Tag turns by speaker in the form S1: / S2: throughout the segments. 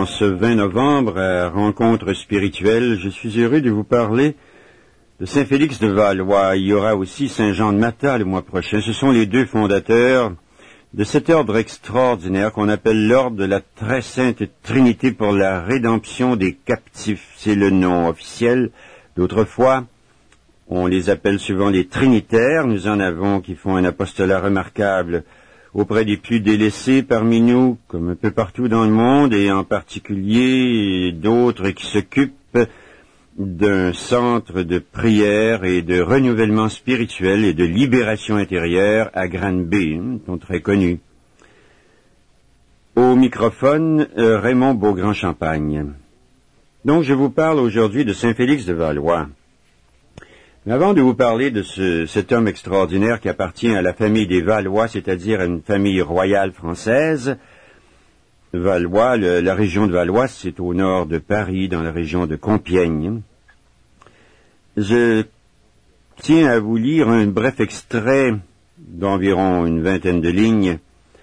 S1: En ce 20 novembre, à Rencontre spirituelle, je suis heureux de vous parler de Saint Félix de Valois. Il y aura aussi Saint Jean de Matha le mois prochain. Ce sont les deux fondateurs de cet ordre extraordinaire qu'on appelle l'ordre de la Très Sainte Trinité pour la rédemption des captifs. C'est le nom officiel. D'autrefois, on les appelle souvent les Trinitaires. Nous en avons qui font un apostolat remarquable auprès des plus délaissés parmi nous, comme un peu partout dans le monde, et en particulier d'autres qui s'occupent d'un centre de prière et de renouvellement spirituel et de libération intérieure à Granby, sont très connus. Au microphone, Raymond Beaugrand-Champagne. Donc je vous parle aujourd'hui de Saint Félix de Valois. Mais avant de vous parler de cet homme extraordinaire qui appartient à la famille des Valois, c'est-à-dire à une famille royale française, Valois, la région de Valois, c'est au nord de Paris, dans la région de Compiègne. Je tiens à vous lire un bref extrait d'environ une vingtaine de lignes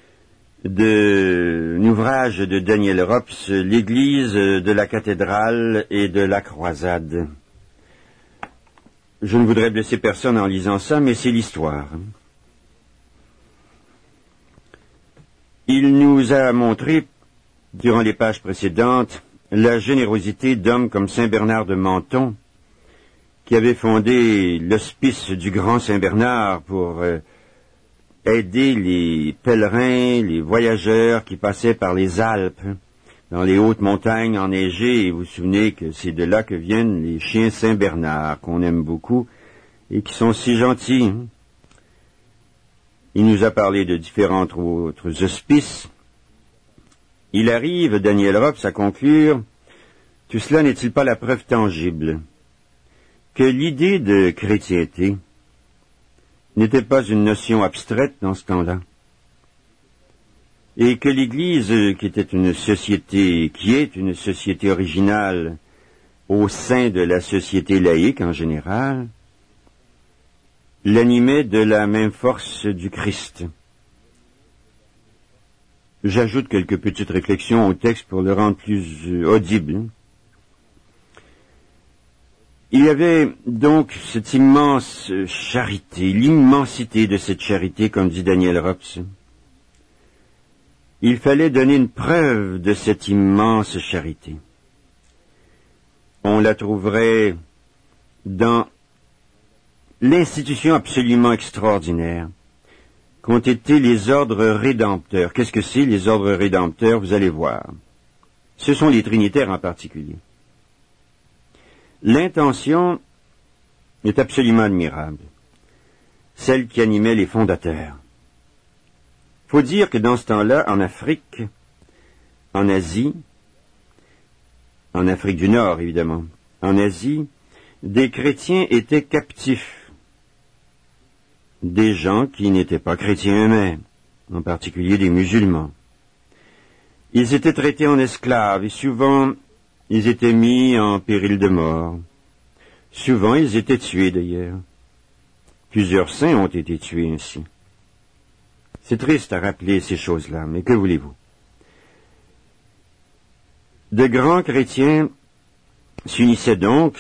S1: d'un ouvrage de Daniel Rops, L'Église de la cathédrale et de la croisade. Je ne voudrais blesser personne en lisant ça, mais c'est l'histoire. Il nous a montré, durant les pages précédentes, la générosité d'hommes comme Saint Bernard de Menton, qui avait fondé l'hospice du Grand Saint Bernard pour aider les pèlerins, les voyageurs qui passaient par les Alpes, dans les hautes montagnes enneigées, et vous vous souvenez que c'est de là que viennent les chiens Saint-Bernard, qu'on aime beaucoup, et qui sont si gentils. Il nous a parlé de différents autres hospices. Il arrive, Daniel Rops, à conclure, tout cela n'est-il pas la preuve tangible que l'idée de chrétienté n'était pas une notion abstraite dans ce temps-là, et que l'Église, qui est une société originale au sein de la société laïque en général, l'animait de la même force du Christ. J'ajoute quelques petites réflexions au texte pour le rendre plus audible. Il y avait donc cette immense charité, l'immensité de cette charité, comme dit Daniel Rops. Il fallait donner une preuve de cette immense charité. On la trouverait dans l'institution absolument extraordinaire qu'ont été les ordres rédempteurs. Qu'est-ce que c'est, les ordres rédempteurs? Vous allez voir. Ce sont les Trinitaires en particulier. L'intention est absolument admirable, celle qui animait les fondateurs. Faut dire que dans ce temps-là, en Afrique, en Asie, en Afrique du Nord évidemment, en Asie, des chrétiens étaient captifs, des gens qui n'étaient pas chrétiens eux-mêmes, en particulier des musulmans. Ils étaient traités en esclaves et souvent ils étaient mis en péril de mort. Souvent ils étaient tués d'ailleurs. Plusieurs saints ont été tués ainsi. C'est triste à rappeler ces choses-là, mais que voulez-vous? De grands chrétiens s'unissaient donc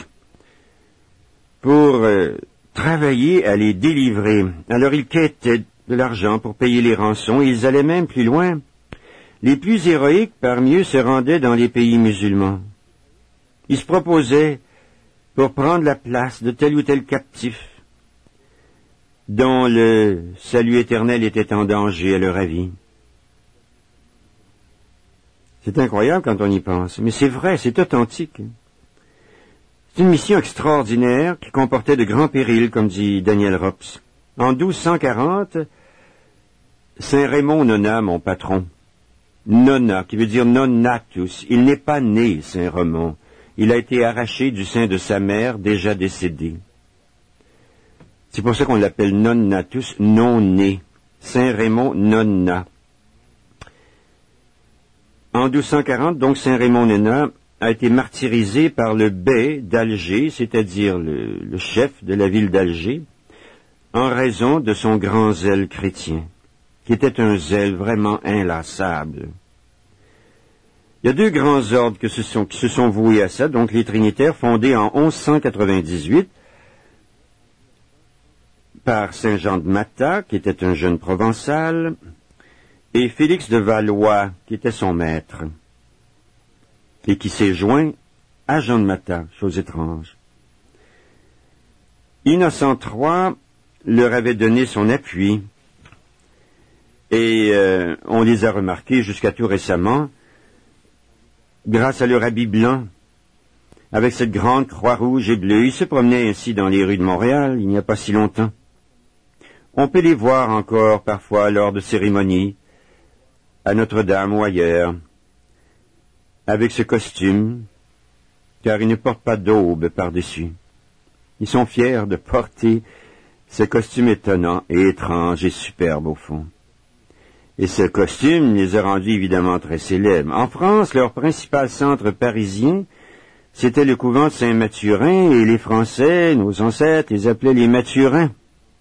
S1: pour travailler à les délivrer. Alors ils quêtaient de l'argent pour payer les rançons, et ils allaient même plus loin. Les plus héroïques parmi eux se rendaient dans les pays musulmans. Ils se proposaient pour prendre la place de tel ou tel captif, dont le salut éternel était en danger à leur avis. C'est incroyable quand on y pense, mais c'est vrai, c'est authentique. C'est une mission extraordinaire qui comportait de grands périls, comme dit Daniel Rops. En 1240, Saint Raymond Nonat, mon patron, Nonat, qui veut dire non natus, il n'est pas né, Saint Raymond. Il a été arraché du sein de sa mère, déjà décédée. C'est pour ça qu'on l'appelle non natus, non né. Saint Raymond Nonat. En 1240, donc, Saint Raymond Nonat a été martyrisé par le bey d'Alger, c'est-à-dire le chef de la ville d'Alger, en raison de son grand zèle chrétien, qui était un zèle vraiment inlassable. Il y a deux grands ordres qui se sont voués à ça, donc les Trinitaires, fondés en 1198 par Saint Jean de Matha, qui était un jeune provençal, et Félix de Valois, qui était son maître, et qui s'est joint à Jean de Matha, chose étrange. Innocent III leur avait donné son appui, et on les a remarqués jusqu'à tout récemment, grâce à leur habit blanc, avec cette grande croix rouge et bleue. Ils se promenaient ainsi dans les rues de Montréal il n'y a pas si longtemps. On peut les voir encore parfois lors de cérémonies, à Notre-Dame ou ailleurs, avec ce costume, car ils ne portent pas d'aube par-dessus. Ils sont fiers de porter ce costume étonnant et étrange et superbe au fond. Et ce costume les a rendus évidemment très célèbres. En France, leur principal centre parisien, c'était le couvent de Saint-Mathurin, et les Français, nos ancêtres, les appelaient les Mathurins.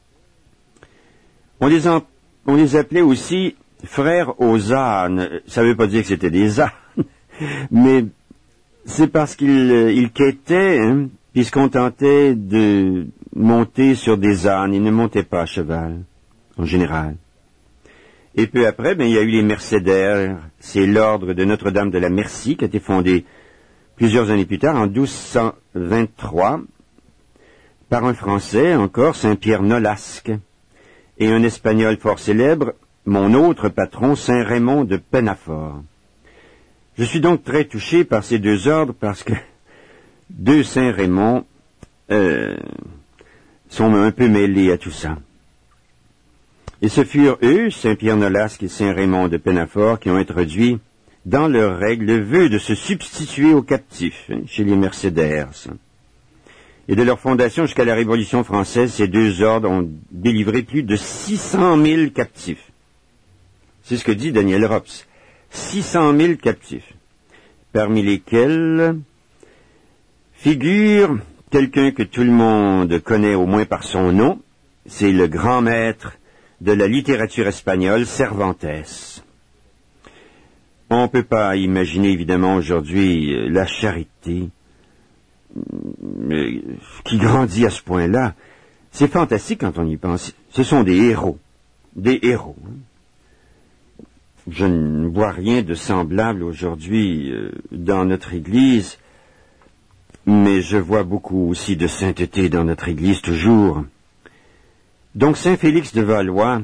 S1: On les appelait aussi frères aux ânes. Ça ne veut pas dire que c'était des ânes, mais c'est parce qu'ils quêtaient, puis se contentaient de monter sur des ânes. Ils ne montaient pas à cheval, en général. Et peu après, il y a eu les Mercédaires. C'est l'ordre de Notre-Dame de la Merci qui a été fondé plusieurs années plus tard, en 1223, par un Français, encore, Saint-Pierre Nolasque, et un Espagnol fort célèbre, mon autre patron, Saint Raymond de Pennafort. Je suis donc très touché par ces deux ordres, parce que deux Saint Raymond sont un peu mêlés à tout ça. Et ce furent eux, Saint-Pierre Nolasque et Saint Raymond de Pennafort, qui ont introduit dans leurs règles le vœu de se substituer aux captifs, chez les Mercédaires. Et de leur fondation jusqu'à la Révolution française, ces deux ordres ont délivré plus de 600 000 captifs. C'est ce que dit Daniel Rops. 600 000 captifs, parmi lesquels figure quelqu'un que tout le monde connaît au moins par son nom, c'est le grand maître de la littérature espagnole, Cervantes. On ne peut pas imaginer évidemment aujourd'hui la charité qui grandit à ce point-là. C'est fantastique quand on y pense. Ce sont des héros. Des héros. Je ne vois rien de semblable aujourd'hui dans notre Église, mais je vois beaucoup aussi de sainteté dans notre Église toujours. Donc Saint Félix de Valois,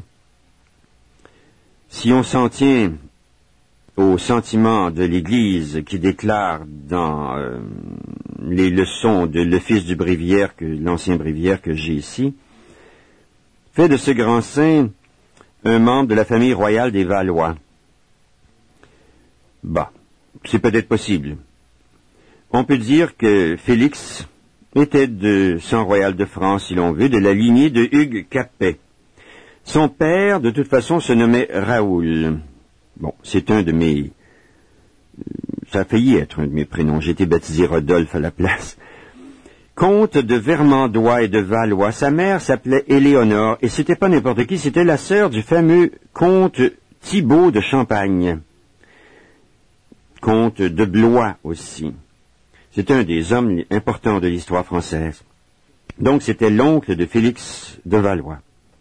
S1: si on s'en tient au sentiment de l'Église qui déclare dans les leçons de l'office du bréviaire, l'ancien bréviaire que j'ai ici, fait de ce grand saint un membre de la famille royale des Valois. C'est peut-être possible. On peut dire que Félix était de sang royal de France, si l'on veut, de la lignée de Hugues Capet. Son père, de toute façon, se nommait Raoul. C'est un de mes... Ça a failli être un de mes prénoms. J'ai été baptisé Rodolphe à la place. Comte de Vermandois et de Valois. Sa mère s'appelait Éléonore, et c'était pas n'importe qui, c'était la sœur du fameux comte Thibaut de Champagne. Comte de Blois aussi. C'est un des hommes importants de l'histoire française. Donc c'était l'oncle de Félix de Valois.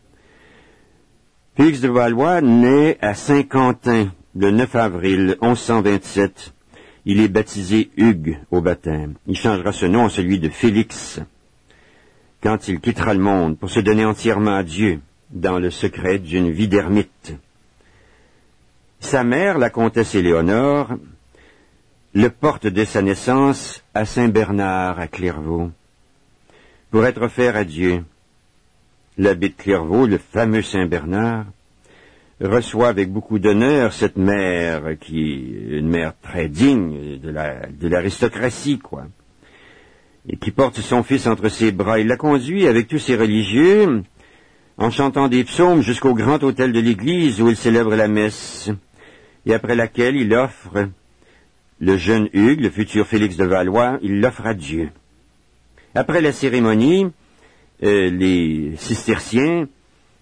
S1: Félix de Valois naît à Saint-Quentin le 9 avril 1127. Il est baptisé Hugues au baptême. Il changera ce nom en celui de Félix quand il quittera le monde pour se donner entièrement à Dieu dans le secret d'une vie d'ermite. Sa mère, la comtesse Éléonore, le porte de sa naissance à Saint-Bernard, à Clairvaux, pour être offert à Dieu. L'abbé de Clairvaux, le fameux Saint-Bernard, reçoit avec beaucoup d'honneur cette mère, qui est une mère très digne de l'aristocratie, et qui porte son fils entre ses bras. Il la conduit avec tous ses religieux, en chantant des psaumes jusqu'au grand autel de l'église où il célèbre la messe, et après laquelle il offre le jeune Hugues, le futur Félix de Valois, il l'offre à Dieu. Après la cérémonie, les cisterciens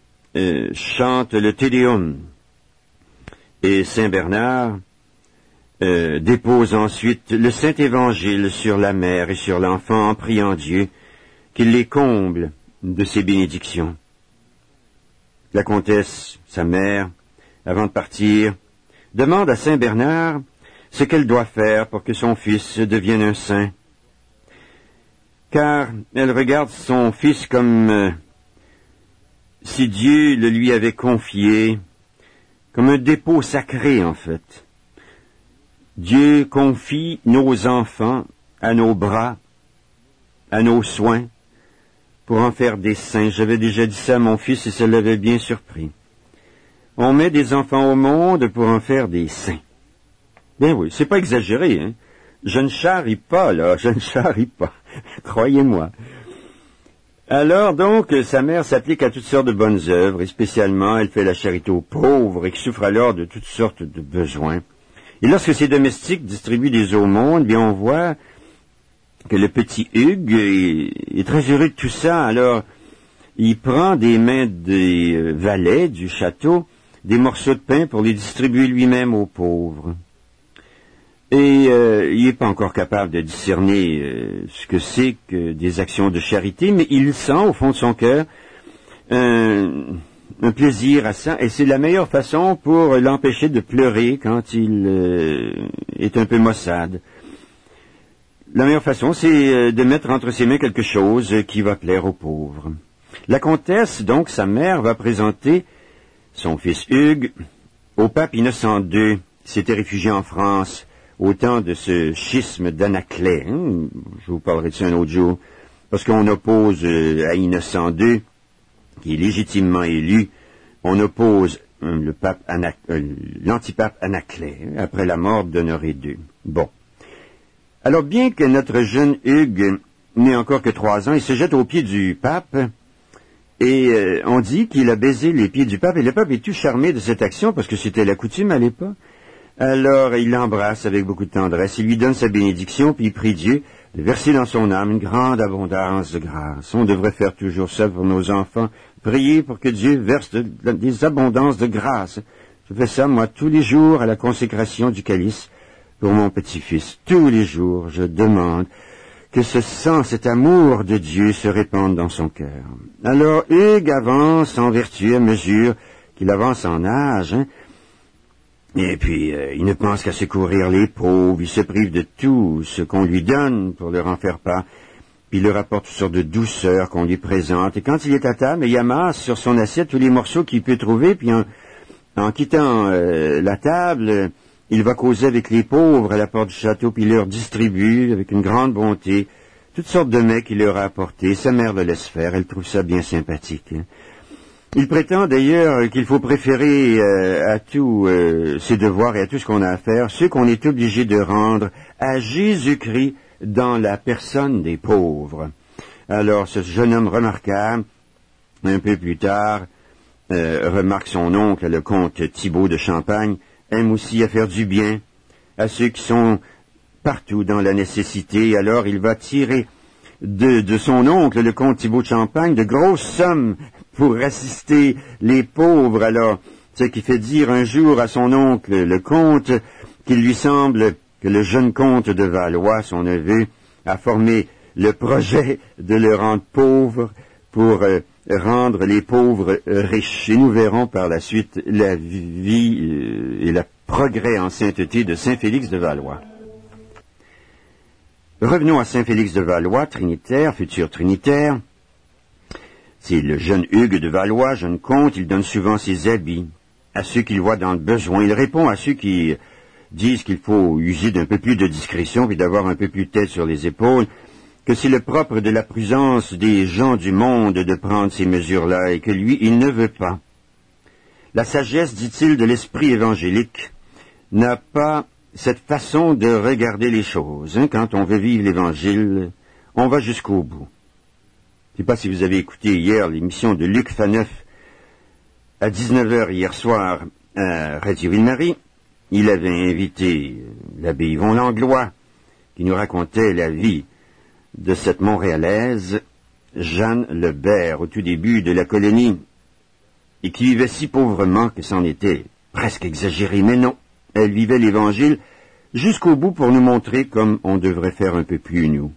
S1: chantent le Te Deum. Et Saint Bernard dépose ensuite le Saint Évangile sur la mère et sur l'enfant en priant Dieu qu'il les comble de ses bénédictions. La comtesse, sa mère, avant de partir, demande à Saint Bernard ce qu'elle doit faire pour que son fils devienne un saint. Car elle regarde son fils comme si Dieu le lui avait confié, comme un dépôt sacré en fait. Dieu confie nos enfants à nos bras, à nos soins, pour en faire des saints. J'avais déjà dit ça à mon fils et ça l'avait bien surpris. On met des enfants au monde pour en faire des saints. Ben oui, c'est pas exagéré, hein. Je ne charrie pas, là, je ne charrie pas. Croyez-moi. Alors, donc, sa mère s'applique à toutes sortes de bonnes œuvres, et spécialement, elle fait la charité aux pauvres et qui souffrent alors de toutes sortes de besoins. Et lorsque ses domestiques distribuent des aumônes, bien, on voit que le petit Hugues est très heureux de tout ça. Alors, il prend des mains des valets du château des morceaux de pain pour les distribuer lui-même aux pauvres. Et il n'est pas encore capable de discerner ce que c'est que des actions de charité, mais il sent au fond de son cœur un plaisir à ça, et c'est la meilleure façon pour l'empêcher de pleurer quand il est un peu maussade. La meilleure façon, c'est de mettre entre ses mains quelque chose qui va plaire aux pauvres. La comtesse, donc sa mère, va présenter son fils Hugues au pape Innocent II, qui s'était réfugié en France au temps de ce schisme d'Anaclet. Je vous parlerai de ça un autre jour, parce qu'on oppose à Innocent II, qui est légitimement élu, on oppose l'antipape Anaclet, après la mort d'Honoré II. Bon. Alors, bien que notre jeune Hugues n'ait encore que 3 ans, il se jette aux pieds du pape, et on dit qu'il a baisé les pieds du pape, et le pape est tout charmé de cette action, parce que c'était la coutume à l'époque. Alors, il l'embrasse avec beaucoup de tendresse, il lui donne sa bénédiction, puis il prie Dieu de verser dans son âme une grande abondance de grâce. On devrait faire toujours ça pour nos enfants, prier pour que Dieu verse des abondances de grâce. Je fais ça, moi, tous les jours à la consécration du calice, pour mon petit-fils. Tous les jours, je demande que ce sang, cet amour de Dieu se répande dans son cœur. Alors, Hugues avance en vertu à mesure qu'il avance en âge, Et puis, il ne pense qu'à secourir les pauvres, il se prive de tout ce qu'on lui donne pour leur en faire part, puis il leur apporte toutes sortes de douceurs qu'on lui présente. Et quand il est à table, il amasse sur son assiette tous les morceaux qu'il peut trouver, puis en quittant la table, il va causer avec les pauvres à la porte du château, puis il leur distribue avec une grande bonté toutes sortes de mets qu'il leur a apportés. Sa mère le laisse faire, elle trouve ça bien sympathique. Il prétend d'ailleurs qu'il faut préférer à tous ses devoirs et à tout ce qu'on a à faire, ceux qu'on est obligé de rendre à Jésus-Christ dans la personne des pauvres. Alors ce jeune homme remarquable, un peu plus tard, remarque son oncle, le comte Thibaut de Champagne, aime aussi à faire du bien à ceux qui sont partout dans la nécessité. Alors il va tirer de son oncle, le comte Thibaut de Champagne, de grosses sommes pour assister les pauvres. Alors, ce qui fait dire un jour à son oncle, le comte, qu'il lui semble que le jeune comte de Valois, son neveu, a formé le projet de le rendre pauvre pour rendre les pauvres riches. Et nous verrons par la suite la vie et le progrès en sainteté de Saint Félix de Valois. Revenons à Saint Félix de Valois, trinitaire, futur trinitaire. C'est le jeune Hugues de Valois, jeune comte, il donne souvent ses habits à ceux qu'il voit dans le besoin. Il répond à ceux qui disent qu'il faut user d'un peu plus de discrétion puis d'avoir un peu plus de tête sur les épaules, que c'est le propre de la prudence des gens du monde de prendre ces mesures-là et que lui, il ne veut pas. La sagesse, dit-il, de l'esprit évangélique n'a pas cette façon de regarder les choses. Quand on veut vivre l'Évangile, on va jusqu'au bout. Je ne sais pas si vous avez écouté hier l'émission de Luc Faneuf à 19h hier soir à Radio Ville-Marie. Il avait invité l'abbé Yvon Langlois qui nous racontait la vie de cette Montréalaise, Jeanne Lebert, au tout début de la colonie, et qui vivait si pauvrement que c'en était presque exagéré. Mais non, elle vivait l'Évangile jusqu'au bout pour nous montrer comme on devrait faire un peu plus, nous.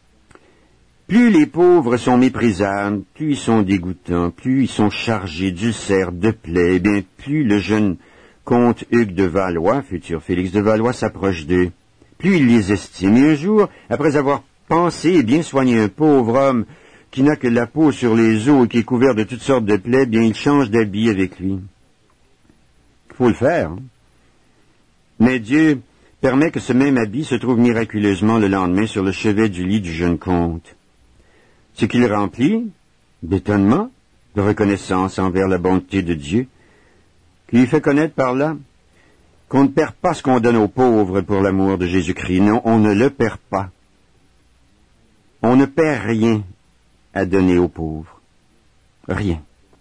S1: Plus les pauvres sont méprisables, plus ils sont dégoûtants, plus ils sont chargés d'ulcères, de plaies, bien plus le jeune comte Hugues de Valois, futur Félix de Valois, s'approche d'eux. Plus il les estime. Et un jour, après avoir pensé et bien soigné un pauvre homme qui n'a que la peau sur les os et qui est couvert de toutes sortes de plaies, bien il change d'habit avec lui. Il faut le faire. Hein? Mais Dieu permet que ce même habit se trouve miraculeusement le lendemain sur le chevet du lit du jeune comte. Ce qui le remplit d'étonnement, de reconnaissance envers la bonté de Dieu, qui lui fait connaître par là qu'on ne perd pas ce qu'on donne aux pauvres pour l'amour de Jésus-Christ. Non, on ne le perd pas. On ne perd rien à donner aux pauvres. Rien.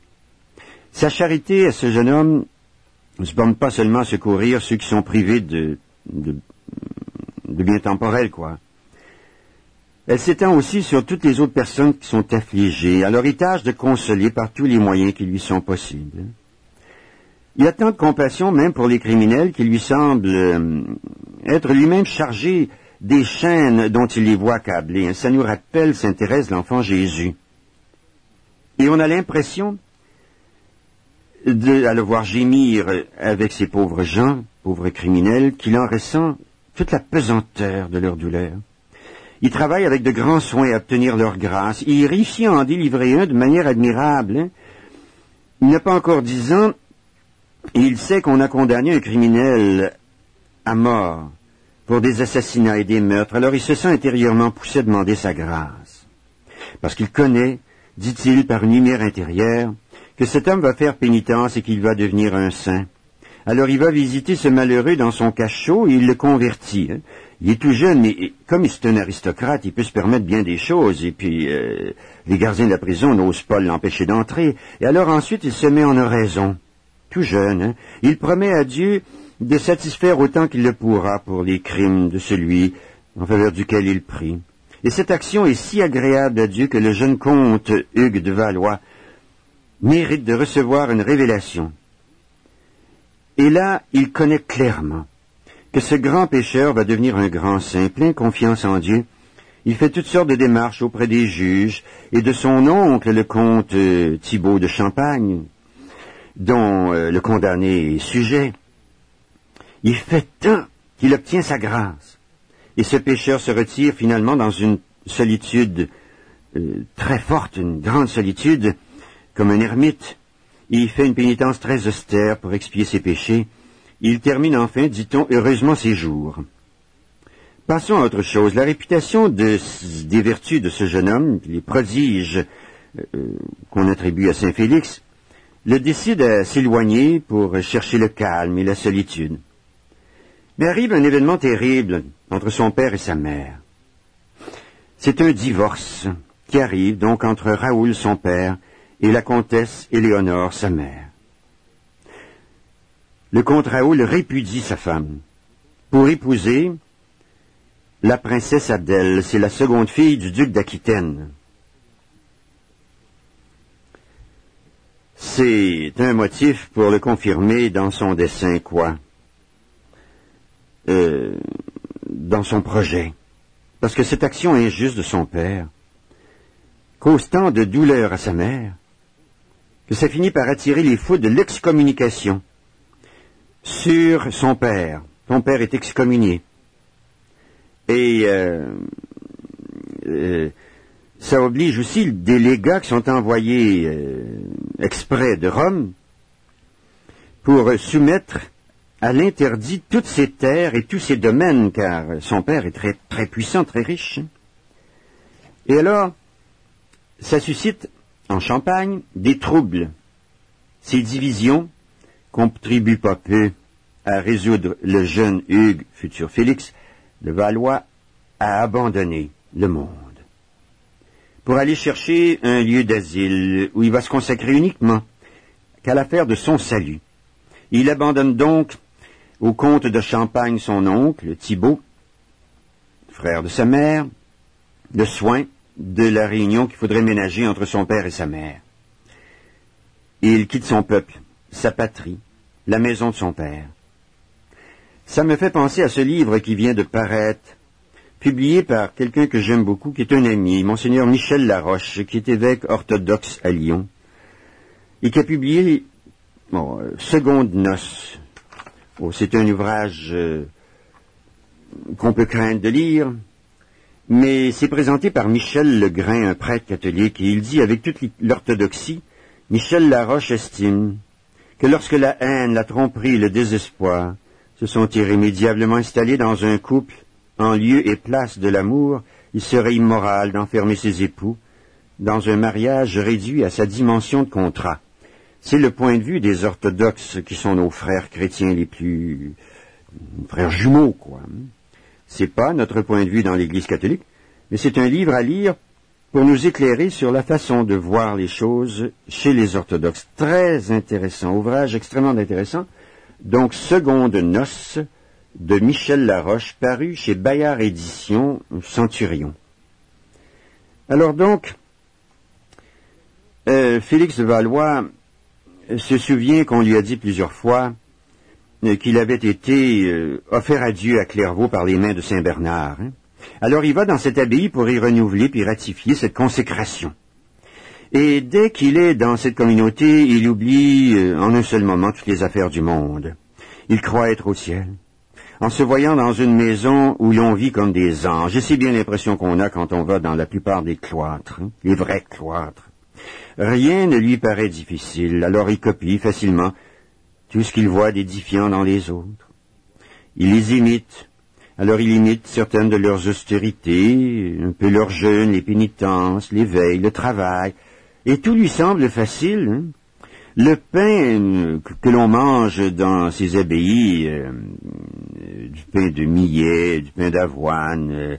S1: Sa charité à ce jeune homme ne se borne pas seulement à secourir ceux qui sont privés de biens temporels, quoi. Elle s'étend aussi sur toutes les autres personnes qui sont affligées, à leur tâche de consoler par tous les moyens qui lui sont possibles. Il a tant de compassion même pour les criminels qu'il lui semble être lui-même chargé des chaînes dont il les voit accablés. Ça nous rappelle Sainte Thérèse, l'enfant Jésus. Et on a l'impression, à le voir gémir avec ces pauvres gens, pauvres criminels, qu'il en ressent toute la pesanteur de leur douleur. Il travaille avec de grands soins à obtenir leur grâce. Il réussit à en délivrer un de manière admirable. Hein. Il n'a pas encore 10 ans, et il sait qu'on a condamné un criminel à mort pour des assassinats et des meurtres. Alors il se sent intérieurement poussé à demander sa grâce. Parce qu'il connaît, dit-il par une lumière intérieure, que cet homme va faire pénitence et qu'il va devenir un saint. Alors il va visiter ce malheureux dans son cachot et il le convertit. Hein. Il est tout jeune, mais comme c'est un aristocrate, il peut se permettre bien des choses. Et puis, les gardiens de la prison n'osent pas l'empêcher d'entrer. Et alors ensuite, il se met en oraison. Tout jeune, hein. Il promet à Dieu de satisfaire autant qu'il le pourra pour les crimes de celui en faveur duquel il prie. Et cette action est si agréable à Dieu que le jeune comte Hugues de Valois mérite de recevoir une révélation. Et là, il connaît clairement que ce grand pécheur va devenir un grand saint, plein de confiance en Dieu. Il fait toutes sortes de démarches auprès des juges et de son oncle, le comte Thibaut de Champagne, dont le condamné est sujet. Il fait tant qu'il obtient sa grâce. Et ce pécheur se retire finalement dans une solitude très forte, une grande solitude, comme un ermite. Il fait une pénitence très austère pour expier ses péchés. Il termine enfin, dit-on, heureusement ses jours. Passons à autre chose. La réputation des vertus de ce jeune homme, les prodiges qu'on attribue à Saint Félix, le décide à s'éloigner pour chercher le calme et la solitude. Mais arrive un événement terrible entre son père et sa mère. C'est un divorce qui arrive donc entre Raoul, son père, et la comtesse Éléonore, sa mère. Le comte Raoul répudie sa femme pour épouser la princesse Adèle. C'est la seconde fille du duc d'Aquitaine. C'est un motif pour le confirmer dans son dessein, quoi. Dans son projet. Parce que cette action injuste de son père cause tant de douleur à sa mère que ça finit par attirer les foudres de l'excommunication sur son père. Son père est excommunié. Et ça oblige aussi des légats qui sont envoyés exprès de Rome pour soumettre à l'interdit toutes ses terres et tous ses domaines, car son père est très, très puissant, très riche. Et alors, ça suscite en Champagne des troubles. Ces divisions contribuent pas peu à résoudre le jeune Hugues, futur Félix, de Valois, à abandonner le monde pour aller chercher un lieu d'asile où il va se consacrer uniquement qu'à l'affaire de son salut. Il abandonne donc au comte de Champagne son oncle, Thibaut, frère de sa mère, le soin de la réunion qu'il faudrait ménager entre son père et sa mère. Et il quitte son peuple, sa patrie, la maison de son père. Ça me fait penser à ce livre qui vient de paraître, publié par quelqu'un que j'aime beaucoup, qui est un ami, Monseigneur Michel Laroche, qui est évêque orthodoxe à Lyon, et qui a publié Secondes Noces. C'est un ouvrage qu'on peut craindre de lire, mais c'est présenté par Michel Legrain, un prêtre catholique, et il dit avec toute l'orthodoxie, Michel Laroche estime que lorsque la haine, la tromperie, le désespoir se sont irrémédiablement installés dans un couple, en lieu et place de l'amour, il serait immoral d'enfermer ses époux dans un mariage réduit à sa dimension de contrat. C'est le point de vue des orthodoxes qui sont nos frères chrétiens les plus... frères jumeaux, quoi. C'est pas notre point de vue dans l'Église catholique, mais c'est un livre à lire pour nous éclairer sur la façon de voir les choses chez les orthodoxes. Très intéressant, ouvrage extrêmement intéressant. Donc, Secondes Noces de Michel Laroche, paru chez Bayard Éditions, Centurion. Alors donc, Félix de Valois se souvient qu'on lui a dit plusieurs fois qu'il avait été offert à Dieu à Clairvaux par les mains de Saint Bernard. Alors il va dans cette abbaye pour y renouveler puis ratifier cette consécration. Et dès qu'il est dans cette communauté, il oublie en un seul moment toutes les affaires du monde. Il croit être au ciel, en se voyant dans une maison où l'on vit comme des anges. Et c'est bien l'impression qu'on a quand on va dans la plupart des cloîtres, les vrais cloîtres. Rien ne lui paraît difficile, alors il copie facilement tout ce qu'il voit d'édifiant dans les autres. Il les imite. Alors il imite certaines de leurs austérités, un peu leur jeûne, les pénitences, les veilles, le travail, et tout lui semble facile. Le pain que l'on mange dans ces abbayes, du pain de millet, du pain d'avoine,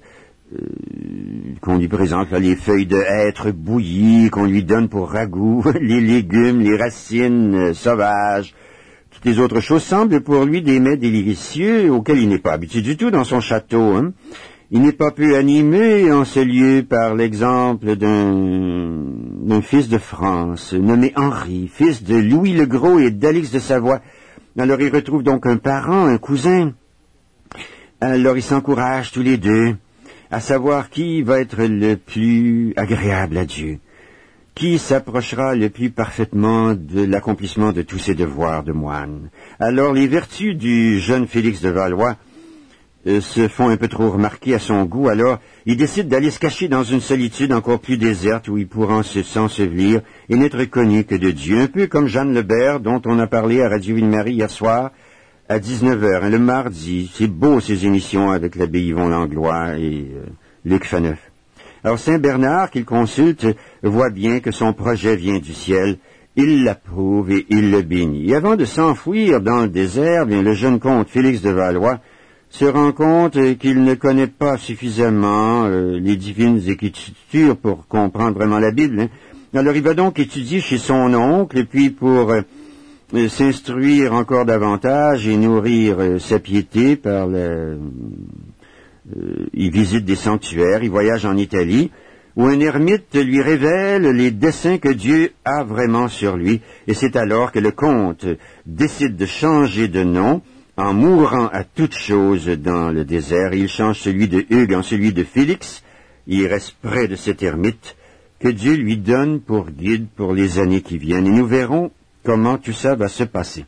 S1: qu'on lui présente là, les feuilles de hêtre bouillies, qu'on lui donne pour ragoût, les légumes, les racines sauvages, toutes les autres choses semblent pour lui des mets délicieux auxquels il n'est pas habitué du tout dans son château. Il n'est pas peu animé en ce lieu par l'exemple d'un fils de France, nommé Henri, fils de Louis le Gros et d'Alix de Savoie. Alors il retrouve donc un parent, un cousin. Alors ils s'encouragent tous les deux à savoir qui va être le plus agréable à Dieu, qui s'approchera le plus parfaitement de l'accomplissement de tous ses devoirs de moine. Alors les vertus du jeune Félix de Valois se font un peu trop remarquer à son goût, alors il décide d'aller se cacher dans une solitude encore plus déserte où il pourra s'ensevelir et n'être connu que de Dieu, un peu comme Jeanne Lebert, dont on a parlé à Radio Ville-Marie hier soir à 19h, le mardi. C'est beau ces émissions avec l'abbé Yvon Langlois et Luc Faneuf. Alors Saint Bernard, qu'il consulte, voit bien que son projet vient du ciel. Il l'approuve et il le bénit. Et avant de s'enfuir dans le désert, bien, le jeune comte Félix de Valois se rend compte qu'il ne connaît pas suffisamment les divines écritures pour comprendre vraiment la Bible. Alors il va donc étudier chez son oncle, et puis pour s'instruire encore davantage et nourrir sa piété par il visite des sanctuaires, il voyage en Italie, où un ermite lui révèle les desseins que Dieu a vraiment sur lui, et c'est alors que le comte décide de changer de nom, en mourant à toute chose dans le désert. Il change celui de Hugues en celui de Félix, il reste près de cet ermite, que Dieu lui donne pour guide pour les années qui viennent, et nous verrons comment tout ça va se passer.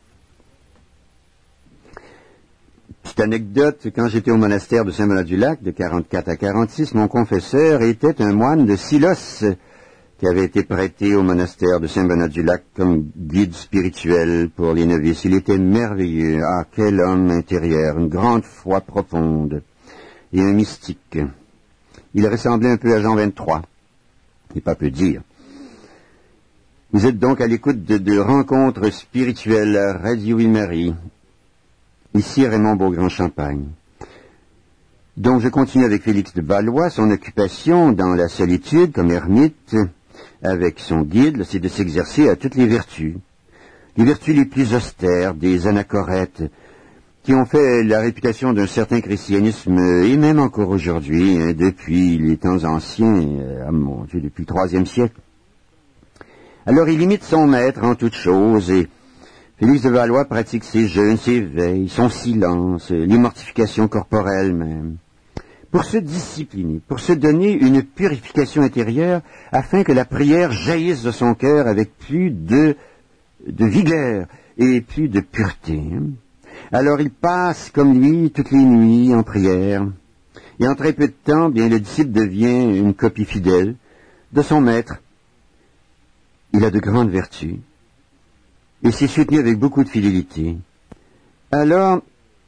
S1: Petite anecdote, quand j'étais au monastère de Saint-Benoît-du-Lac, de 44 à 46, mon confesseur était un moine de Silos, qui avait été prêté au monastère de Saint-Benoît-du-Lac comme guide spirituel pour les novices. Il était merveilleux. Ah, quel homme intérieur, une grande foi profonde et un mystique. Il ressemblait un peu à Jean 23, et pas peu dire. Vous êtes donc à l'écoute de rencontres spirituelles à Radio Ville-Marie. Ici Raymond Beaugrand-Champagne. Donc je continue avec Félix de Valois. Son occupation dans la solitude comme ermite avec son guide, c'est de s'exercer à toutes les vertus les plus austères des anachorètes qui ont fait la réputation d'un certain christianisme, et même encore aujourd'hui, depuis les temps anciens, mon Dieu, depuis le IIIe siècle. Alors il imite son maître en toutes choses et Félix de Valois pratique ses jeûnes, ses veilles, son silence, les mortifications corporelles même, pour se discipliner, pour se donner une purification intérieure, afin que la prière jaillisse de son cœur avec plus de vigueur et plus de pureté. Alors il passe, comme lui, toutes les nuits en prière, et en très peu de temps, bien, le disciple devient une copie fidèle de son maître. Il a de grandes vertus, et s'est soutenu avec beaucoup de fidélité. Alors,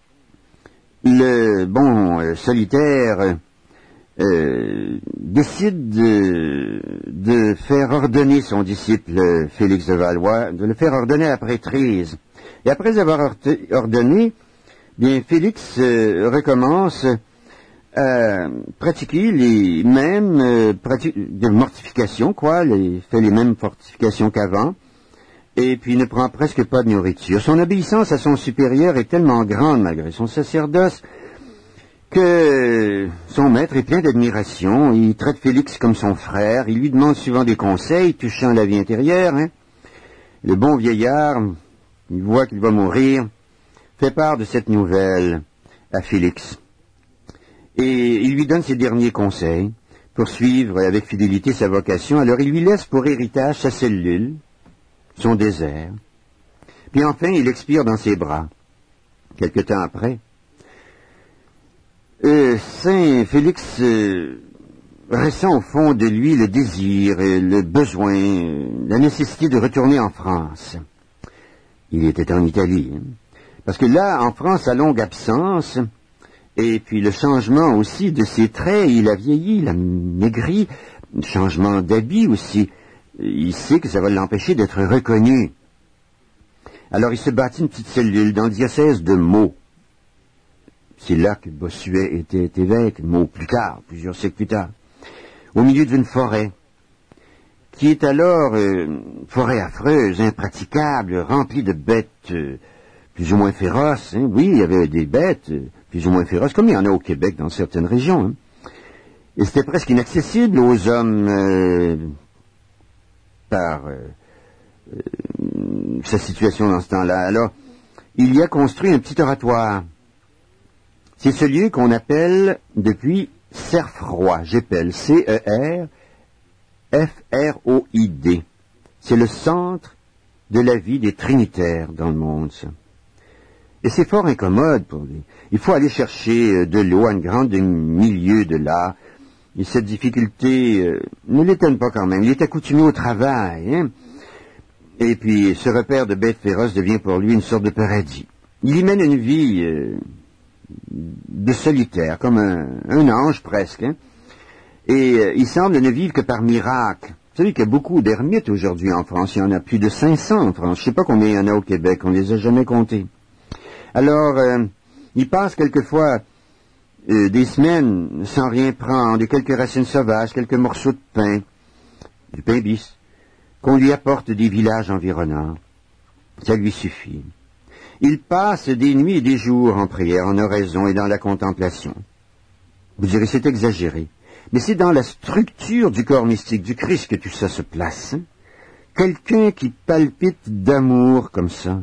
S1: le bon solitaire décide de faire ordonner son disciple Félix de Valois, de le faire ordonner à la prêtrise. Et après avoir ordonné, bien Félix recommence à pratiquer les mêmes pratiques de mortification, fait les mêmes fortifications qu'avant, et puis ne prend presque pas de nourriture. Son obéissance à son supérieur est tellement grande malgré son sacerdoce que son maître est plein d'admiration. Il traite Félix comme son frère, il lui demande souvent des conseils touchant la vie intérieure. Le bon vieillard, il voit qu'il va mourir, fait part de cette nouvelle à Félix. Et il lui donne ses derniers conseils pour suivre avec fidélité sa vocation. Alors il lui laisse pour héritage sa cellule, son désert. Puis enfin, il expire dans ses bras. Quelque temps après, Saint Félix ressent au fond de lui le désir, le besoin, la nécessité de retourner en France. Il était en Italie, parce que là, en France, à longue absence, et puis le changement aussi de ses traits, il a vieilli, il a maigri, changement d'habit aussi, il sait que ça va l'empêcher d'être reconnu. Alors il se bâtit une petite cellule dans le diocèse de Meaux. C'est là que Bossuet était évêque, Meaux plus tard, plusieurs siècles plus tard, au milieu d'une forêt, qui est alors forêt affreuse, impraticable, remplie de bêtes plus ou moins féroces. Oui, il y avait des bêtes plus ou moins féroces, comme il y en a au Québec dans certaines régions. Et c'était presque inaccessible aux hommes par sa situation dans ce temps-là. Alors, il y a construit un petit oratoire. C'est ce lieu qu'on appelle depuis Cerfroid, j'appelle C-E-R-F-R-O-I-D. C'est le centre de la vie des trinitaires dans le monde, ça. Et c'est fort incommode pour lui. Il faut aller chercher de l'eau à une grande milieu de là. Et cette difficulté ne l'étonne pas quand même. Il est accoutumé au travail. Et puis, ce repère de bêtes féroces devient pour lui une sorte de paradis. Il y mène une vie de solitaire, comme un ange presque. Et il semble ne vivre que par miracle. Vous savez qu'il y a beaucoup d'ermites aujourd'hui en France. Il y en a plus de 500 en France. Je ne sais pas combien il y en a au Québec. On ne les a jamais comptés. Alors, il passe quelquefois des semaines sans rien prendre, quelques racines sauvages, quelques morceaux de pain, du pain bis, qu'on lui apporte des villages environnants. Ça lui suffit. Il passe des nuits et des jours en prière, en oraison et dans la contemplation. Vous direz, c'est exagéré. Mais c'est dans la structure du corps mystique du Christ que tout ça se place. Quelqu'un qui palpite d'amour comme ça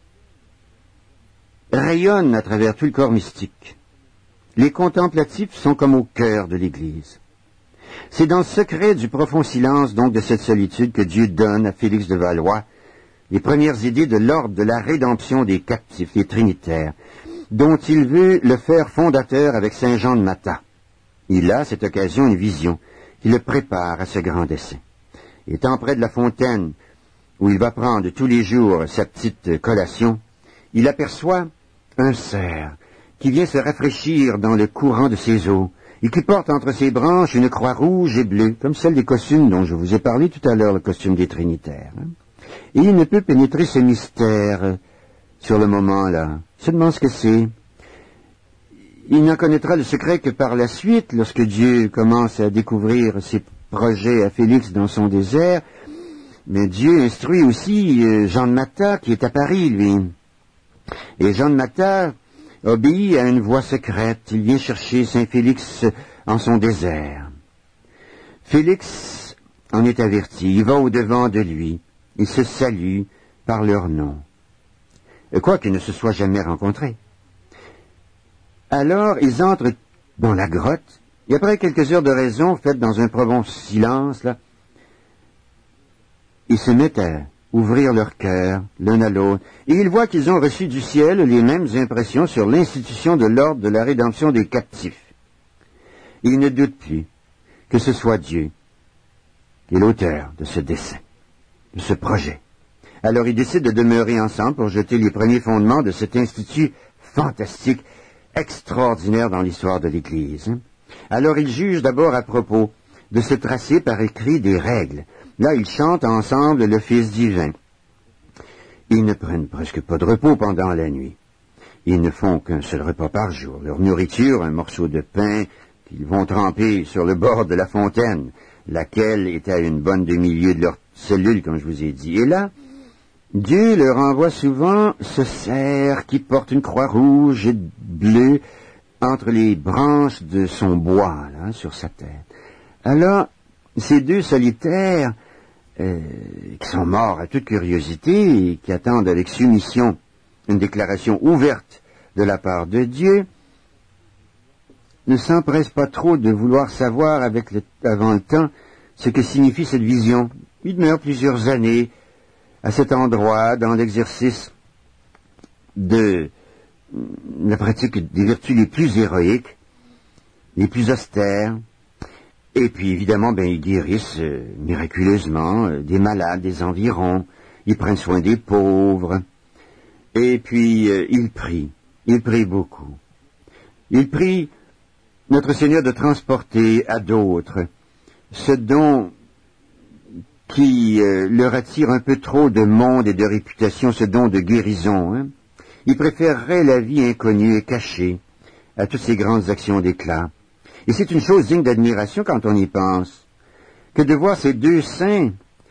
S1: rayonne à travers tout le corps mystique. Les contemplatifs sont comme au cœur de l'Église. C'est dans le secret du profond silence, donc, de cette solitude que Dieu donne à Félix de Valois les premières idées de l'ordre de la rédemption des captifs, les trinitaires, dont il veut le faire fondateur avec Saint Jean de Matha. Il a, à cette occasion, une vision qui le prépare à ce grand dessein. Étant près de la fontaine, où il va prendre tous les jours sa petite collation, il aperçoit un cerf qui vient se rafraîchir dans le courant de ses eaux, et qui porte entre ses branches une croix rouge et bleue, comme celle des costumes dont je vous ai parlé tout à l'heure, le costume des trinitaires. Et il ne peut pénétrer ce mystère sur le moment là. Il se demande ce que c'est. Il n'en connaîtra le secret que par la suite, lorsque Dieu commence à découvrir ses projets à Félix dans son désert. Mais Dieu instruit aussi Jean de Matha, qui est à Paris, lui. Et Jean de Matha obéit à une voix secrète. Il vient chercher Saint Félix en son désert. Félix en est averti. Il va au-devant de lui. Ils se saluent par leur nom. quoiqu'ils ne se soient jamais rencontrés. Alors, ils entrent dans la grotte, et après quelques heures de raison faites dans un profond silence, là, ils se mettent à ouvrir leur cœur l'un à l'autre, et ils voient qu'ils ont reçu du ciel les mêmes impressions sur l'institution de l'ordre de la rédemption des captifs. Et ils ne doutent plus que ce soit Dieu qui est l'auteur de ce dessein, de ce projet. Alors ils décident de demeurer ensemble pour jeter les premiers fondements de cet institut fantastique, extraordinaire dans l'histoire de l'Église. Alors ils jugent d'abord à propos de se tracer par écrit des règles. Là, ils chantent ensemble le Fils divin. Ils ne prennent presque pas de repos pendant la nuit. Ils ne font qu'un seul repas par jour. Leur nourriture, un morceau de pain qu'ils vont tremper sur le bord de la fontaine, laquelle est à une bonne demi-lieue de leur cellule, comme je vous ai dit. Et là, Dieu leur envoie souvent ce cerf qui porte une croix rouge et bleue entre les branches de son bois, là, sur sa tête. Alors, ces deux solitaires, qui sont morts à toute curiosité et qui attendent avec soumission une déclaration ouverte de la part de Dieu, ne s'empressent pas trop de vouloir savoir avant le temps ce que signifie cette vision. Ils demeurent plusieurs années à cet endroit, dans l'exercice de la pratique des vertus les plus héroïques, les plus austères. Et puis évidemment, ils guérissent miraculeusement des malades, des environs. Ils prennent soin des pauvres. Et puis ils prient beaucoup. Ils prient notre Seigneur de transporter à d'autres ce don qui leur attire un peu trop de monde et de réputation, ce don de guérison. Ils préféreraient la vie inconnue et cachée à toutes ces grandes actions d'éclat. Et c'est une chose digne d'admiration quand on y pense, que de voir ces deux saints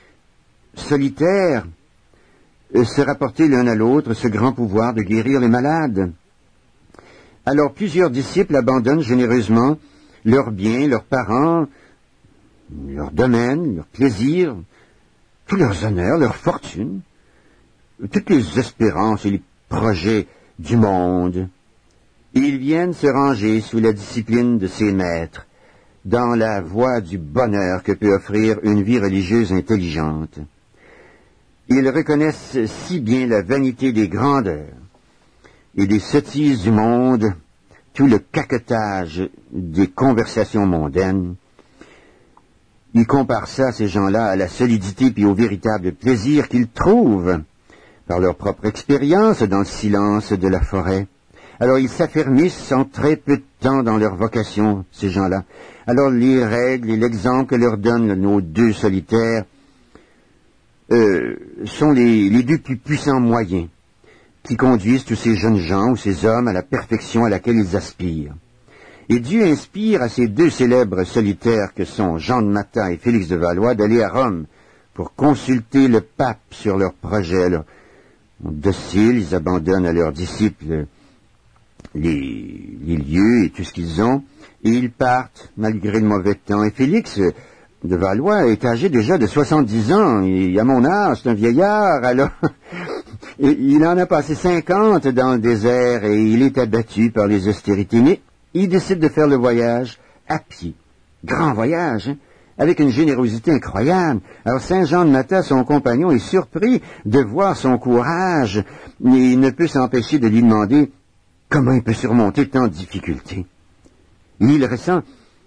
S1: solitaires se rapporter l'un à l'autre ce grand pouvoir de guérir les malades. Alors plusieurs disciples abandonnent généreusement leurs biens, leurs parents, leurs domaines, leurs plaisirs, tous leurs honneurs, leurs fortunes, toutes les espérances et les projets du monde. Et ils viennent se ranger sous la discipline de ces maîtres, dans la voie du bonheur que peut offrir une vie religieuse intelligente. Ils reconnaissent si bien la vanité des grandeurs et des sottises du monde, tout le caquetage des conversations mondaines. Ils comparent ça, ces gens-là, à la solidité puis au véritable plaisir qu'ils trouvent par leur propre expérience dans le silence de la forêt. Alors ils s'affermissent en très peu de temps dans leur vocation, ces gens-là. Alors les règles et l'exemple que leur donnent nos deux solitaires sont les deux plus puissants moyens qui conduisent tous ces jeunes gens ou ces hommes à la perfection à laquelle ils aspirent. Et Dieu inspire à ces deux célèbres solitaires que sont Jean de Matha et Félix de Valois d'aller à Rome pour consulter le pape sur leur projet. Alors, dociles, ils abandonnent à leurs disciples les lieux et tout ce qu'ils ont, et ils partent malgré le mauvais temps. Et Félix de Valois est âgé déjà de 70 ans, et à mon âge, c'est un vieillard, alors il en a passé 50 dans le désert, et il est abattu par les austérités, mais il décide de faire le voyage à pied. Grand voyage, avec une générosité incroyable. Alors Saint Jean de Matha, son compagnon, est surpris de voir son courage, et il ne peut s'empêcher de lui demander comment il peut surmonter tant de difficultés. Il ressent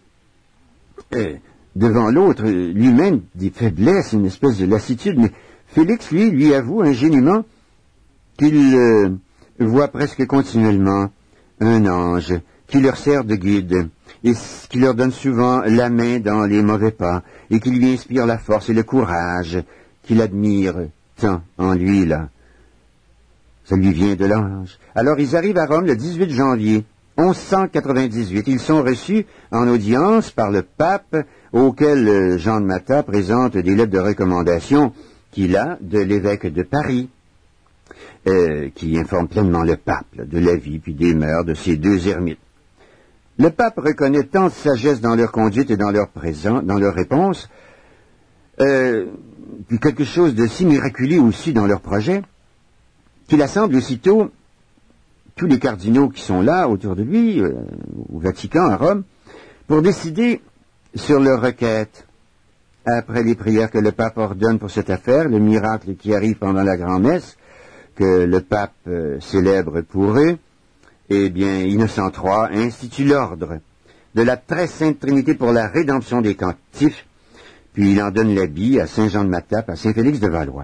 S1: devant l'autre lui-même des faiblesses, une espèce de lassitude, mais Félix, lui avoue ingénument qu'il voit presque continuellement un ange qui leur sert de guide et qui leur donne souvent la main dans les mauvais pas et qui lui inspire la force et le courage qu'il admire tant en lui, là. Ça lui vient de l'ange. Alors ils arrivent à Rome le 18 janvier 1198. Ils sont reçus en audience par le pape, auquel Jean de Matha présente des lettres de recommandation qu'il a de l'évêque de Paris, qui informe pleinement le pape de la vie puis des mœurs de ces deux ermites. Le pape reconnaît tant de sagesse dans leur conduite et dans leur réponse, puis quelque chose de si miraculeux aussi dans leur projet, qu'il assemble aussitôt tous les cardinaux qui sont là autour de lui, au Vatican, à Rome, pour décider sur leur requête. Après les prières que le pape ordonne pour cette affaire, le miracle qui arrive pendant la grand-messe, que le pape célèbre pour eux, eh bien, Innocent III institue l'ordre de la très sainte Trinité pour la rédemption des captifs, puis il en donne l'habit à Saint Jean de Matape, à Saint Félix de Valois.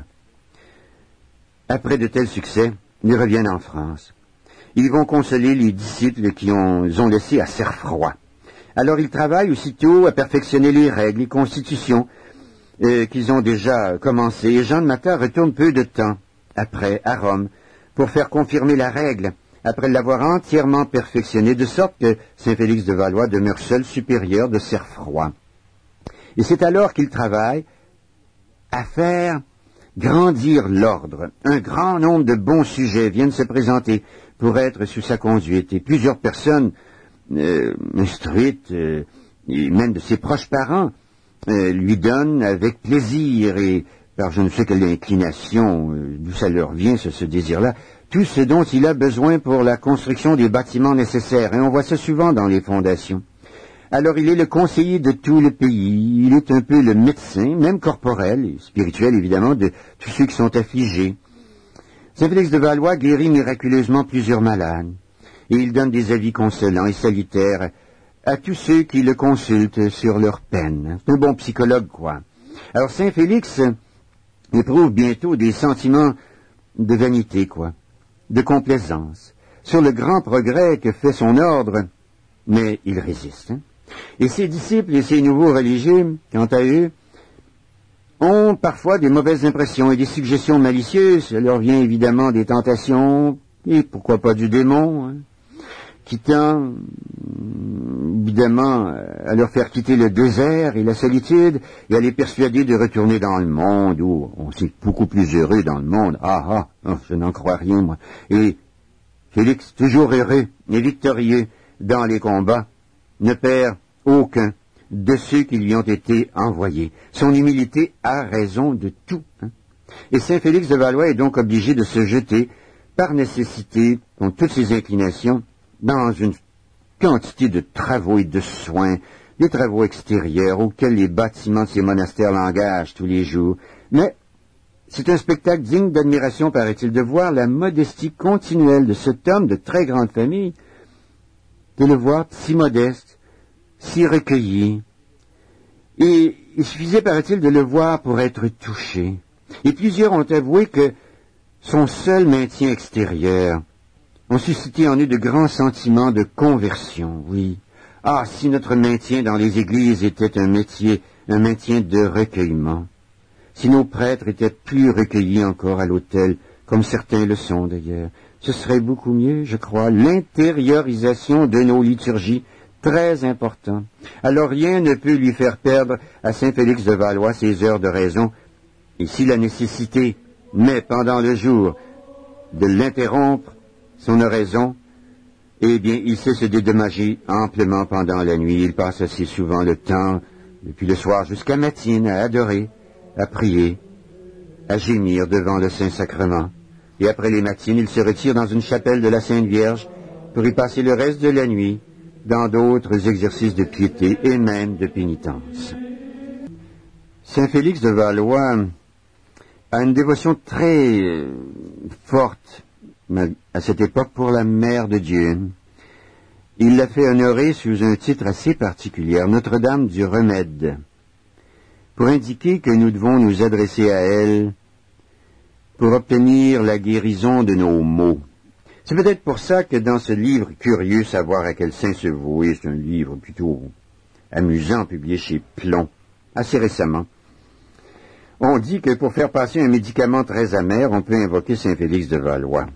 S1: Après de tels succès, ils reviennent en France. Ils vont consoler les disciples qui ont laissé à Cerfroid. Alors ils travaillent aussitôt à perfectionner les règles, les constitutions qu'ils ont déjà commencées. Et Jean de Mata retourne peu de temps après à Rome pour faire confirmer la règle, après l'avoir entièrement perfectionnée, de sorte que Saint Félix de Valois demeure seul supérieur de Cerfroid. Et c'est alors qu'il travaille à faire grandir l'ordre. Un grand nombre de bons sujets viennent se présenter pour être sous sa conduite. Et plusieurs personnes instruites, et même de ses proches parents, lui donnent avec plaisir et par je ne sais quelle inclination, d'où ça leur vient ce désir-là, tout ce dont il a besoin pour la construction des bâtiments nécessaires. Et on voit ça souvent dans les fondations. Alors il est le conseiller de tout le pays, il est un peu le médecin, même corporel et spirituel évidemment, de tous ceux qui sont affligés. Saint Félix de Valois guérit miraculeusement plusieurs malades, et il donne des avis consolants et salutaires à tous ceux qui le consultent sur leur peine. C'est un bon psychologue, quoi. Alors Saint Félix éprouve bientôt des sentiments de vanité, quoi, de complaisance, sur le grand progrès que fait son ordre, mais il résiste, hein. Et ses disciples et ses nouveaux religieux, quant à eux, ont parfois des mauvaises impressions et des suggestions malicieuses. Ça leur vient évidemment des tentations, et pourquoi pas du démon, hein, qui tend évidemment à leur faire quitter le désert et la solitude, et à les persuader de retourner dans le monde, où on s'est beaucoup plus heureux dans le monde. Je n'en crois rien, moi. Et Félix, toujours heureux et victorieux dans les combats, ne perd aucun de ceux qui lui ont été envoyés. Son humilité a raison de tout, hein. Et Saint Félix de Valois est donc obligé de se jeter, par nécessité, contre toutes ses inclinations, dans une quantité de travaux et de soins, des travaux extérieurs auxquels les bâtiments de ces monastères l'engagent tous les jours. Mais c'est un spectacle digne d'admiration, paraît-il, de voir la modestie continuelle de cet homme de très grande famille, de le voir si modeste, si recueilli. Et il suffisait, paraît-il, de le voir pour être touché. Et plusieurs ont avoué que son seul maintien extérieur ont suscité en eux de grands sentiments de conversion, oui. Si notre maintien dans les églises était un maintien de recueillement. Si nos prêtres étaient plus recueillis encore à l'autel, comme certains le sont d'ailleurs, ce serait beaucoup mieux, je crois, l'intériorisation de nos liturgies, très important. Alors rien ne peut lui faire perdre à Saint Félix de Valois ses heures de raison, et si la nécessité met pendant le jour de l'interrompre, son oraison, eh bien, il sait se dédommager amplement pendant la nuit. Il passe assez souvent le temps, depuis le soir jusqu'à matine, à adorer, à prier, à gémir devant le Saint-Sacrement. Et après les matines, il se retire dans une chapelle de la Sainte Vierge pour y passer le reste de la nuit dans d'autres exercices de piété et même de pénitence. Saint Félix de Valois a une dévotion très forte à cette époque pour la Mère de Dieu. Il l'a fait honorer sous un titre assez particulier, Notre-Dame du Remède, pour indiquer que nous devons nous adresser à elle pour obtenir la guérison de nos maux. C'est peut-être pour ça que dans ce livre curieux, Savoir à quel saint se vouer, c'est un livre plutôt amusant, publié chez Plon, assez récemment, on dit que pour faire passer un médicament très amer, on peut invoquer Saint Félix de Valois.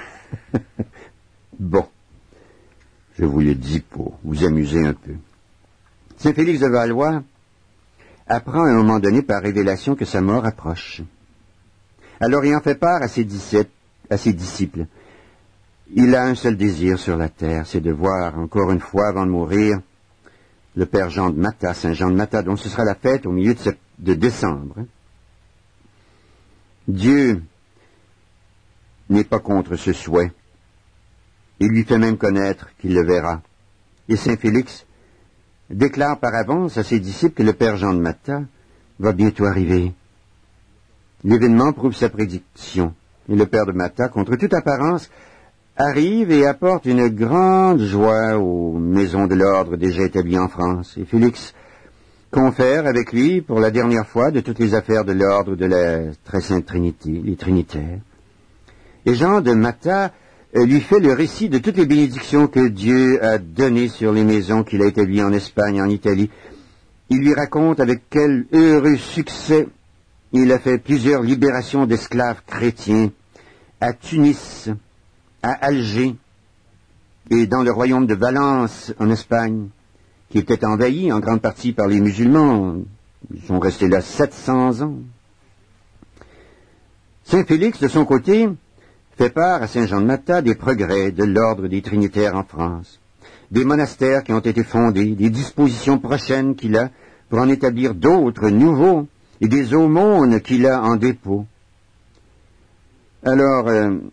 S1: Bon, je vous le dis pour vous amuser un peu. Saint Félix de Valois apprend à un moment donné par révélation que sa mort approche. Alors il en fait part à ses disciples. Il a un seul désir sur la terre, c'est de voir encore une fois avant de mourir le Père Jean de Mata, Saint Jean de Mata, dont ce sera la fête au milieu de décembre. Dieu n'est pas contre ce souhait. Il lui fait même connaître qu'il le verra. Et saint Félix déclare par avance à ses disciples que le père Jean de Matha va bientôt arriver. L'événement prouve sa prédiction. Et le père de Matha, contre toute apparence, arrive et apporte une grande joie aux maisons de l'ordre déjà établies en France. Et Félix confère avec lui pour la dernière fois de toutes les affaires de l'ordre de la très sainte Trinité, les Trinitaires. Et Jean de Matha lui fait le récit de toutes les bénédictions que Dieu a données sur les maisons qu'il a établies en Espagne et en Italie. Il lui raconte avec quel heureux succès il a fait plusieurs libérations d'esclaves chrétiens à Tunis, à Alger et dans le royaume de Valence en Espagne, qui était envahi en grande partie par les musulmans. Ils sont restés là 700 ans. Saint Félix, de son côté, fait part à Saint Jean de Matha des progrès de l'ordre des Trinitaires en France, des monastères qui ont été fondés, des dispositions prochaines qu'il a pour en établir d'autres nouveaux, et des aumônes qu'il a en dépôt. Alors,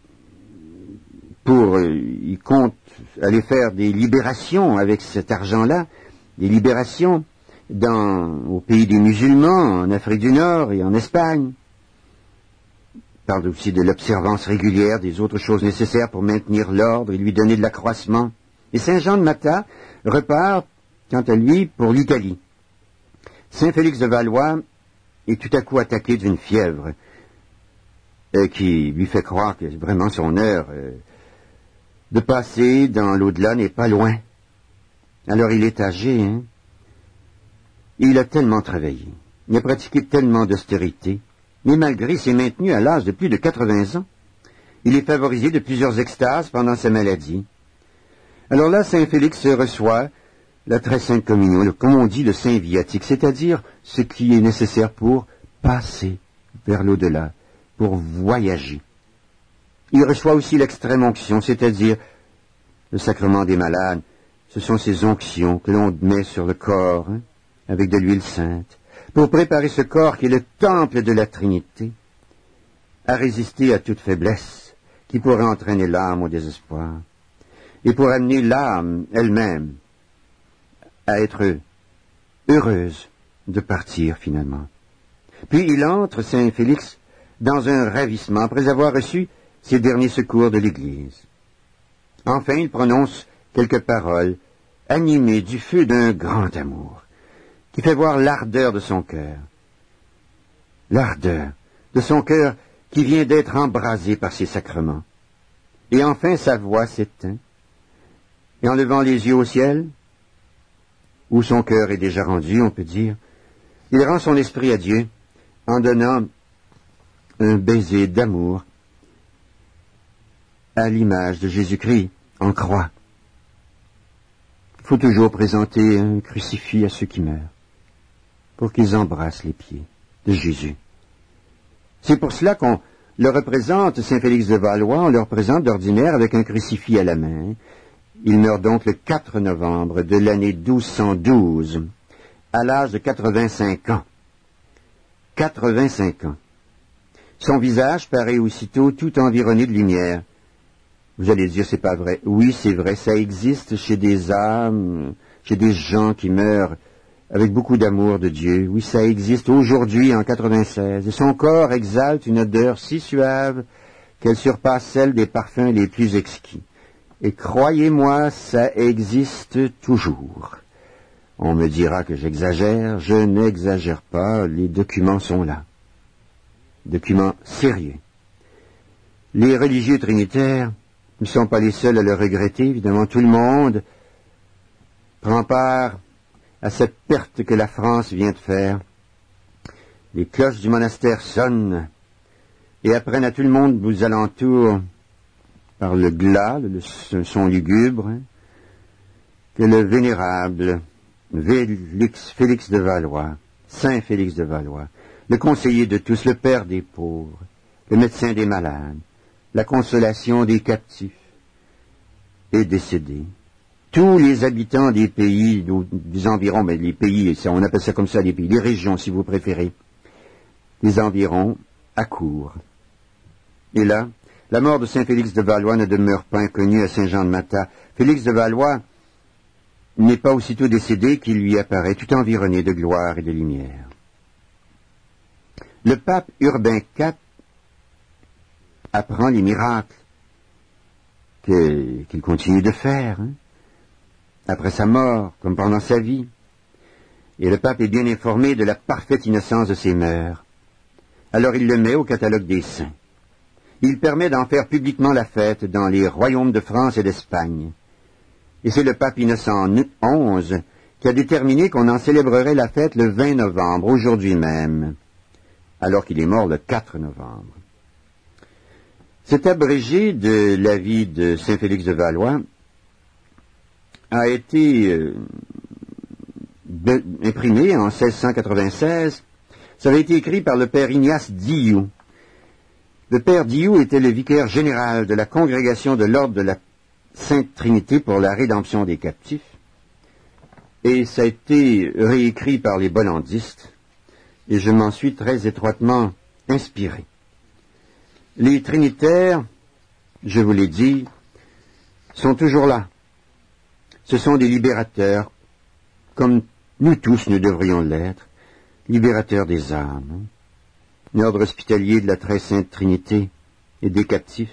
S1: il compte aller faire des libérations avec cet argent-là, des libérations au pays des musulmans, en Afrique du Nord et en Espagne. Il parle aussi de l'observance régulière des autres choses nécessaires pour maintenir l'ordre et lui donner de l'accroissement. Et Saint Jean de Matha repart, quant à lui, pour l'Italie. Saint Félix de Valois est tout à coup attaqué d'une fièvre qui lui fait croire que vraiment son heure de passer dans l'au-delà n'est pas loin. Alors il est âgé, hein? Il a tellement travaillé, il a pratiqué tellement d'austérité, mais malgré s'est maintenu à l'âge de plus de 80 ans. Il est favorisé de plusieurs extases pendant sa maladie. Alors là, Saint Félix reçoit la très sainte communion, comme on dit le saint viatique, c'est-à-dire ce qui est nécessaire pour passer vers l'au-delà, pour voyager. Il reçoit aussi l'extrême onction, c'est-à-dire le sacrement des malades. Ce sont ces onctions que l'on met sur le corps, hein, avec de l'huile sainte, pour préparer ce corps qui est le temple de la Trinité, à résister à toute faiblesse qui pourrait entraîner l'âme au désespoir, et pour amener l'âme elle-même à être heureuse de partir finalement. Puis il entre, Saint Félix, dans un ravissement après avoir reçu ses derniers secours de l'Église. Enfin, il prononce quelques paroles animées du feu d'un grand amour, qui fait voir l'ardeur de son cœur. L'ardeur de son cœur qui vient d'être embrasé par ces sacrements. Et enfin, sa voix s'éteint, et en levant les yeux au ciel, où son cœur est déjà rendu, on peut dire, il rend son esprit à Dieu en donnant un baiser d'amour à l'image de Jésus-Christ en croix. Il faut toujours présenter un crucifix à ceux qui meurent, pour qu'ils embrassent les pieds de Jésus. C'est pour cela qu'on le représente, Saint Félix de Valois, on le représente d'ordinaire avec un crucifix à la main. Il meurt donc le 4 novembre de l'année 1212, à l'âge de 85 ans. 85 ans. Son visage paraît aussitôt tout environné de lumière. Vous allez dire, c'est pas vrai. Oui, c'est vrai, ça existe chez des âmes, chez des gens qui meurent avec beaucoup d'amour de Dieu. Oui, ça existe aujourd'hui en 96. Et son corps exalte une odeur si suave qu'elle surpasse celle des parfums les plus exquis. Et croyez-moi, ça existe toujours. On me dira que j'exagère, je n'exagère pas, les documents sont là. Documents sérieux. Les religieux trinitaires ne sont pas les seuls à le regretter, évidemment, tout le monde prend part à cette perte que la France vient de faire. Les cloches du monastère sonnent et apprennent à tout le monde aux alentours, par le glas, le son lugubre, hein, que le vénérable Félix de Valois, Saint Félix de Valois, le conseiller de tous, le père des pauvres, le médecin des malades, la consolation des captifs, est décédé. Tous les habitants des pays, des environs, mais les pays, on appelle ça comme ça les pays, les régions si vous préférez, les environs accourent. Et là, La mort de saint Félix de Valois ne demeure pas inconnue à Saint-Jean-de-Mata. Félix de Valois n'est pas aussitôt décédé qu'il lui apparaît tout environné de gloire et de lumière. Le pape Urbain IV apprend les miracles qu'il continue de faire, après sa mort, comme pendant sa vie. Et le pape est bien informé de la parfaite innocence de ses mœurs. Alors il le met au catalogue des saints. Il permet d'en faire publiquement la fête dans les royaumes de France et d'Espagne. Et c'est le pape Innocent XI qui a déterminé qu'on en célébrerait la fête le 20 novembre, aujourd'hui même, alors qu'il est mort le 4 novembre. Cet abrégé de la vie de saint Félix de Valois a été imprimé en 1696. Ça avait été écrit par le père Ignace Dioux. Le père Dioux était le vicaire général de la congrégation de l'ordre de la Sainte Trinité pour la rédemption des captifs. Et ça a été réécrit par les bollandistes, et je m'en suis très étroitement inspiré. Les trinitaires, je vous l'ai dit, sont toujours là. Ce sont des libérateurs, comme nous tous nous devrions l'être, libérateurs des âmes, l'ordre hospitalier de la très sainte Trinité et des captifs,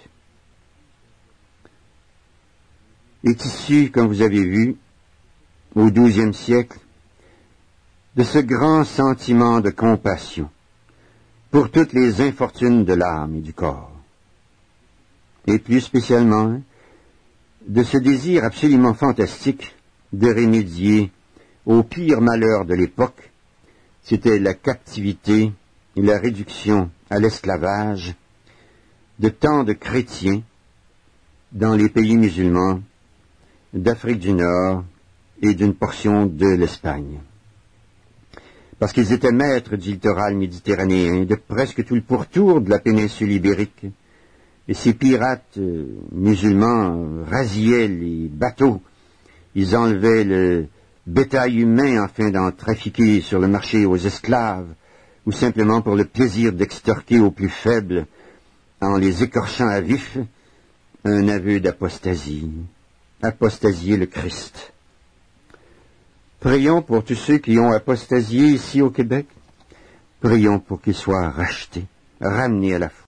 S1: est issu, comme vous avez vu, au XIIe siècle, de ce grand sentiment de compassion pour toutes les infortunes de l'âme et du corps, et plus spécialement de ce désir absolument fantastique de remédier au pire malheur de l'époque, c'était la captivité et la réduction à l'esclavage de tant de chrétiens dans les pays musulmans d'Afrique du Nord et d'une portion de l'Espagne. Parce qu'ils étaient maîtres du littoral méditerranéen, de presque tout le pourtour de la péninsule ibérique, et ces pirates musulmans rasillaient les bateaux, ils enlevaient le bétail humain afin d'en trafiquer sur le marché aux esclaves, ou simplement pour le plaisir d'extorquer aux plus faibles, en les écorchant à vif, un aveu d'apostasie, apostasier le Christ. Prions pour tous ceux qui ont apostasié ici au Québec. Prions pour qu'ils soient rachetés, ramenés à la foi.